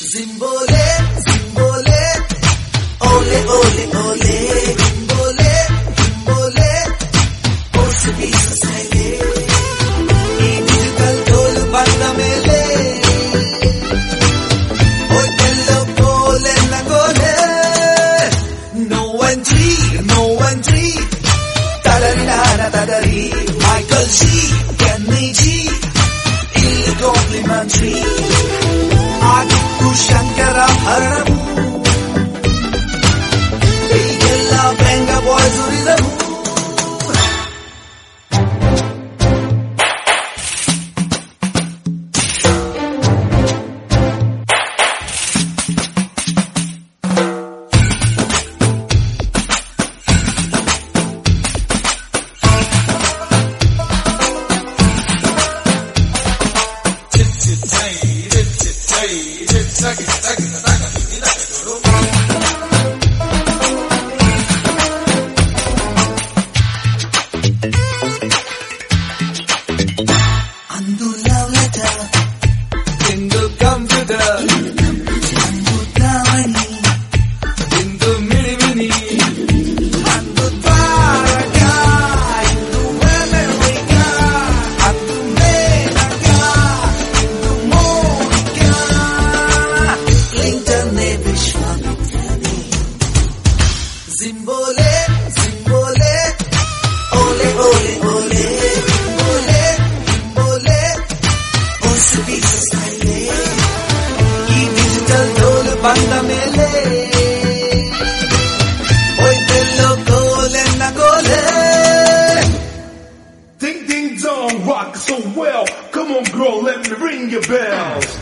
Zimbole, Zimbole, ole, ole, ole, Zimbole, Zimbole, Portuguese style. ಈ digital tole ಬಂದ ಮೇಲೆ ಹೋಯ್ತೆಲ್ಲೋ ಕೋಲೆಲ್ಲ ಕೋಲೆ. No entry, ತಡರಿನಾರ ತಡರಿ, Michael G, Kenny G, ಇಲ್ಲಿ complimentary. ಆಗಿತ್ತು ಶಂಕರ ಹರಣವು, ಈಗೆಲ್ಲ ಬೆಂಗ ಬಾಯ್ಸ್ ಉರಿದವು. ಅಂದು ಲವ್ ಲೆಟರ್, ಇಂದು ಕಂಪ್ಯೂಟರ್, ಅಂದು ದಾವಣಿ, ಇಂದು ಮಿಣಿಮಿಣಿ, ಅಂದು ದ್ವಾರಕ, ಇಂದು ಅಮೆರಿಕ, ಅಂದು ಮೇನಕ, ಇಂದು Monika, ಕ್ಲಿಂಟನ್ನೇ ವಿಶ್ವಾಮಿತ್ರನೇ. Zimbole, Zimbole, ole, ole, ole, Zimbole, Zimbole, Portuguese style. ಈ digital tole ಬಂದ ಮೇಲೆ ಹೋಯ್ತೆಲ್ಲೋ ಕೋಲೆನ್ನ ಕೋಲೆ. Ding ding dong, rock so well. Come on, girl, let me ring your bells.